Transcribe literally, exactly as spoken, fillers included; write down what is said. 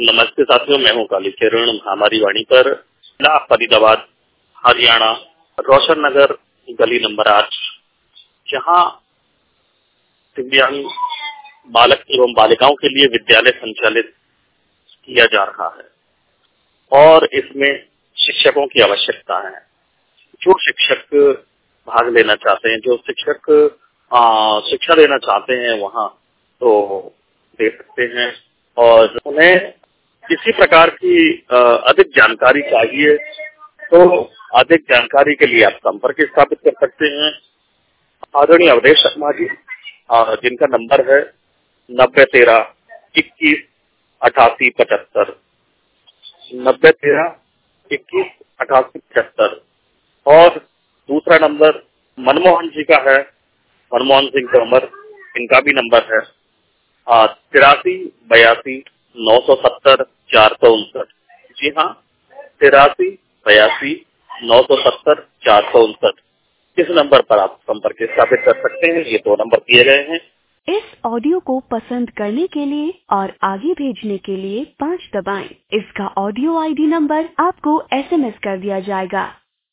नमस्ते साथियों, मैं हूँ कालीचरण हमारी वाणी पर जिला फरीदाबाद हरियाणा रोशन नगर गली नंबर आठ, जहाँ दिव्यांग बालक एवं बालिकाओं के लिए विद्यालय संचालित किया जा रहा है और इसमें शिक्षकों की आवश्यकता है। जो शिक्षक भाग लेना चाहते हैं, जो शिक्षक आ, शिक्षा देना चाहते हैं वहाँ तो दे सकते हैं और उन्हें किसी प्रकार की आ, अधिक जानकारी चाहिए तो अधिक जानकारी के लिए आप संपर्क स्थापित कर सकते हैं आदरणीय अवधेश शर्मा जी, आ, जिनका नंबर है नब्बे तेरह इक्कीस अठासी पचहत्तर नब्बे तेरह इक्कीस अठासी पचहत्तर। और दूसरा नंबर मनमोहन जी का है, मनमोहन सिंह तोमर, इनका भी नंबर है तिरासी बयासी नौ सौ सत्तर चार सौ उनसठ। जी हाँ, तिरासी बयासी नौ सौ सत्तर चार सौ उनसठ। इस नंबर पर आप संपर्क स्थापित कर सकते हैं। ये दो नंबर दिए गए हैं। इस ऑडियो को पसंद करने के लिए और आगे भेजने के लिए पाँच दबाएं। इसका ऑडियो आईडी नंबर आपको एसएमएस कर दिया जाएगा।